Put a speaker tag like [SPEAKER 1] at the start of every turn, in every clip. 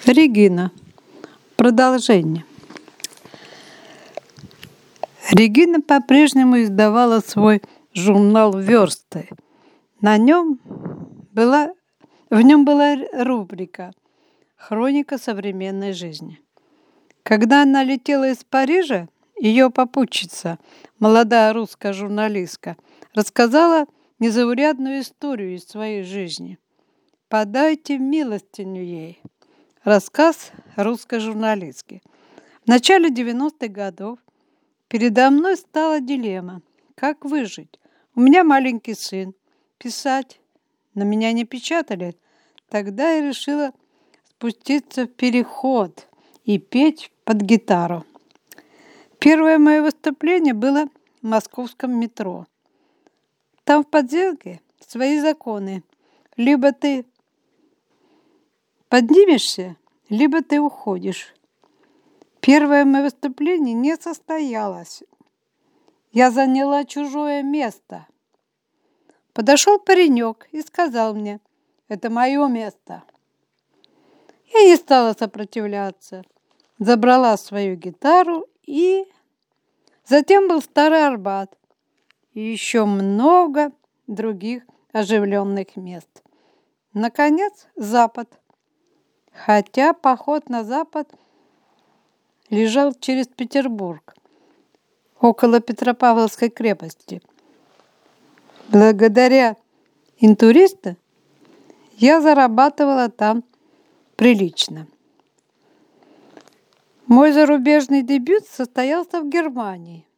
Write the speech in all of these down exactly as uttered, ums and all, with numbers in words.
[SPEAKER 1] Регина. Продолжение. Регина по-прежнему издавала свой журнал «Версты». На нем была, в нем была рубрика «Хроника современной жизни». Когда она летела из Парижа, ее попутчица, молодая русская журналистка, рассказала незаурядную историю из своей жизни. «Подайте милостиню ей». Рассказ русской журналистки. В начале девяностых годов передо мной стала дилемма: как выжить? У меня маленький сын. Писать? На меня не печатали. Тогда я решила спуститься в переход и петь под гитару. Первое мое выступление было в московском метро. Там в подземке свои законы. Либо ты поднимешься, либо ты уходишь. Первое мое выступление не состоялось. Я заняла чужое место. Подошел паренек и сказал мне: «Это мое место». Я не стала сопротивляться. Забрала свою гитару и... Затем был Старый Арбат и еще много других оживленных мест. Наконец, Запад. Хотя поход на Запад лежал через Петербург, около Петропавловской крепости. Благодаря интуристу я зарабатывала там прилично. Мой зарубежный дебют состоялся в Германии.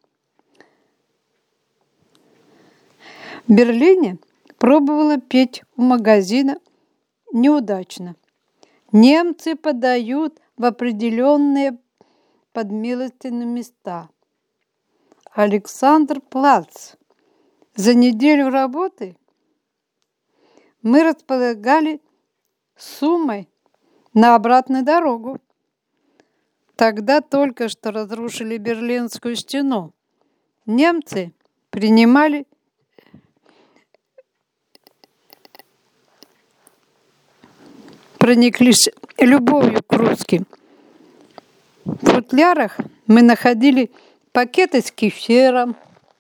[SPEAKER 1] В Берлине пробовала петь у магазина неудачно. Немцы подают в определенные подмилостивные места. Александр-Плац. За неделю работы мы располагали суммой на обратную дорогу. Тогда только что разрушили Берлинскую стену. Немцы принимали прониклись любовью к русским. В футлярах мы находили пакеты с кефиром,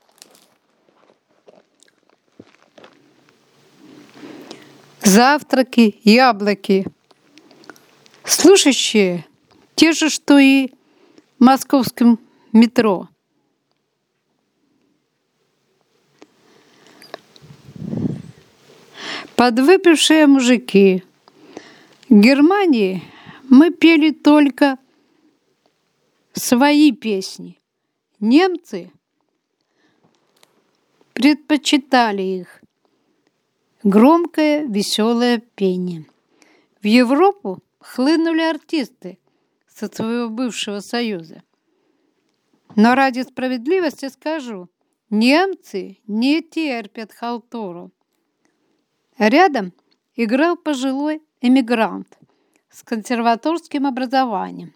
[SPEAKER 1] завтраки, яблоки, слушающие те же, что и в московском метро. Подвыпившие мужики. В Германии мы пели только свои песни. Немцы предпочитали их. Громкое, веселое пение. В Европу хлынули артисты со своего бывшего союза. Но ради справедливости скажу, немцы не терпят халтуру. Рядом играл пожилой эмигрант с консерваторским образованием.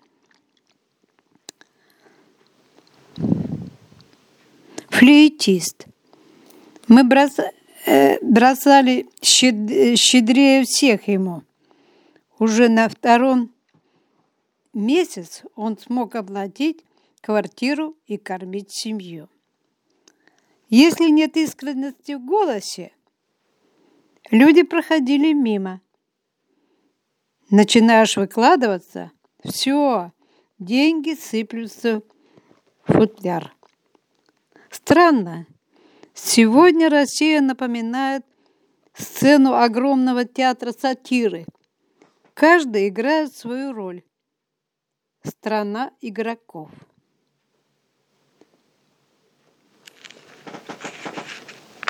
[SPEAKER 1] Флейтист. Мы бросали щедрее всех ему. Уже на втором месяц он смог оплатить квартиру и кормить семью. Если нет искренности в голосе, люди проходили мимо. Начинаешь выкладываться, все, деньги сыплются в футляр. Странно. Сегодня Россия напоминает сцену огромного театра сатиры. Каждый играет свою роль. Страна игроков.